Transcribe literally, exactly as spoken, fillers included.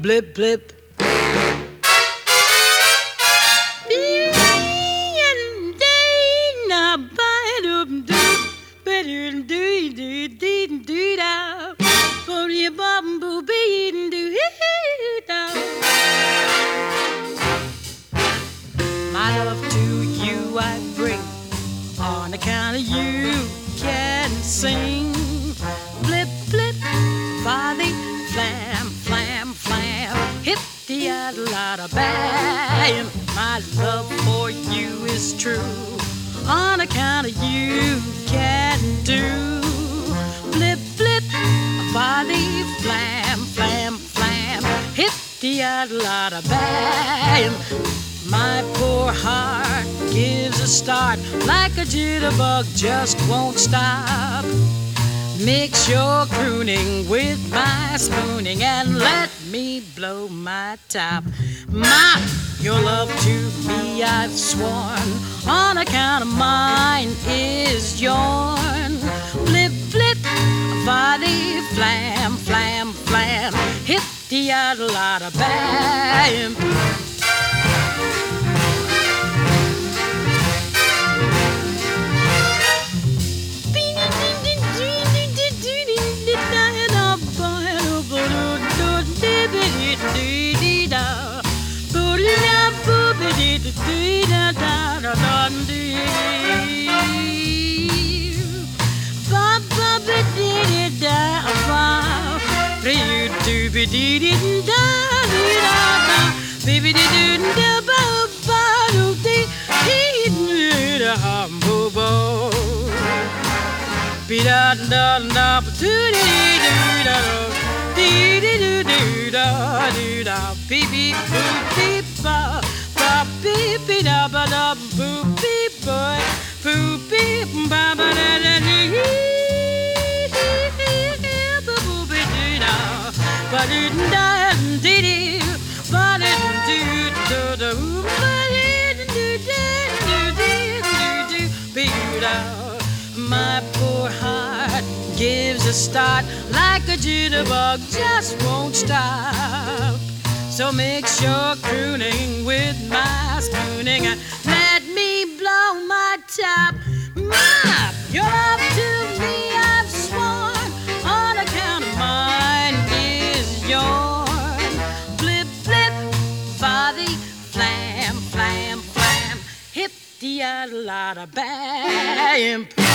blip blip. My love to you I bring on account of you can sing. Blip blip, body flam flam flam, hit the lot of bam. My love for you is true. On account of you can do. Blip blip, body flam flam flam, hit the lot of bam. My poor heart gives a start like a jitterbug, just won't stop. Mix your crooning with my spooning and let me blow my top. My, your love to me I've sworn, on account of mine is yourn. Blip blip, body flam flam flam, hit the other lot of bam. My poor heart gives a start like a jitterbug, just won't stop. So mix your crooning with my spooning and let me blow my top. My, your love to me I've sworn, on account of mine is yours. Blip blip, body flam flam flam, hit the lot of bam.